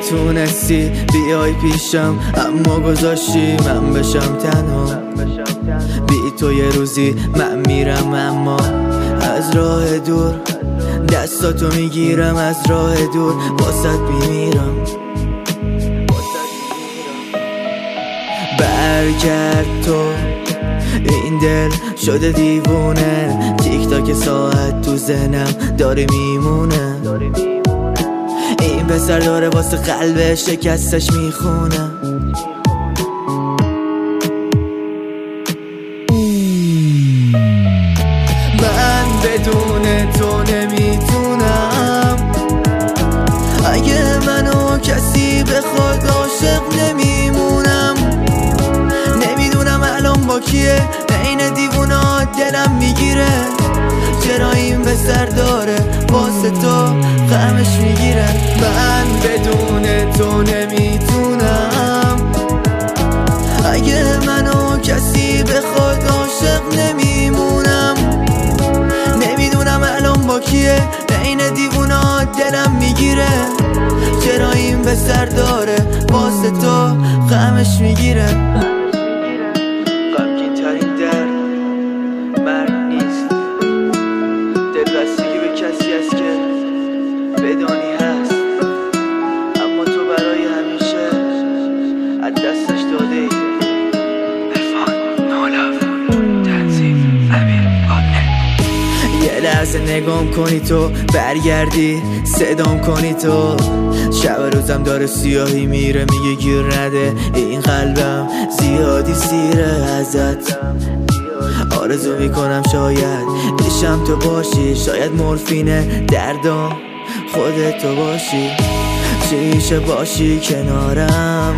میتونستی بیای پیشم، اما گذاشتی من بشم تنها. بی تو یه روزی من میرم، اما از راه دور دستاتو میگیرم، از راه دور واسط میمیرم. برگرد تو، این دل شده دیوونه، تیک تاک ساعت تو ذهنم داره میمونه. این پسر داره واسه قلب شکستش میخونه. من بدون تو نمیتونم، اگه منو کسی بخواد عاشق نمیمونم. نمیدونم الان با کیه، عین دیوونا دلم میگیره. چرا این پسر داره واسه تو غمش میگیره. من بدون تو نمیتونم، اگه منو کسی بخواد عاشق نمیمونم. نمیدونم الان با کیه، عین دیوونا دلم میگیره. چرا این پسر داره واسه تو غمش میگیره. غمگین ترین درد مرگ نیست، دلبستگی به کسی است که بدانی هست، اما تو برای همیشه از دستش داده ای. یه لحظه نگام کنی تو، برگردی صدام کنی تو. شب روزم داره سیاهی میره، میگه گیر نده این قلبم زیادی سیره ازت. آرزو میکنم شاید پیشم تو باشی، شاید مورفین دردم خودت تو باشی. چیشه باشی کنارم،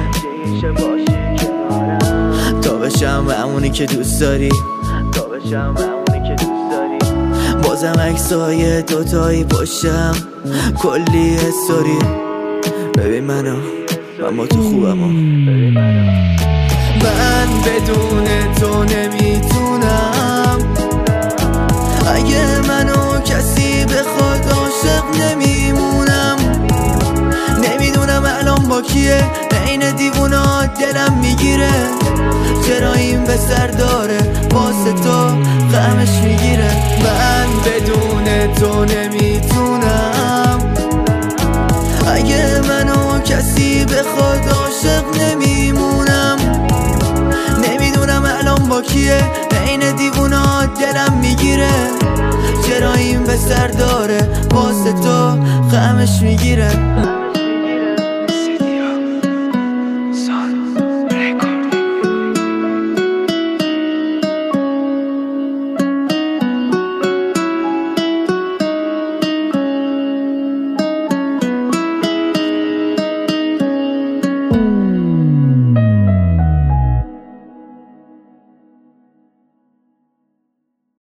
تا بشم همونی که دوست داری، بازم عکسای دوتایی پشتم کلی استوری. ببین منو، من با تو خوبم. من بدون تو نمیتونم، اگه منو کسی بخواد عاشق نمیمونم. نمیدونم الان با کیه، عین دیوونا دلم میگیره. چرا این پسر داره واسه تو غمش میگیره. من بدون تو نمیتونم، اگه منو کسی بخواد عاشق نمیمونم. نمیدونم الان با کیه، عین دیوونا دلم میگیره. چرا این پسر داره واسه تو غمش میگیره.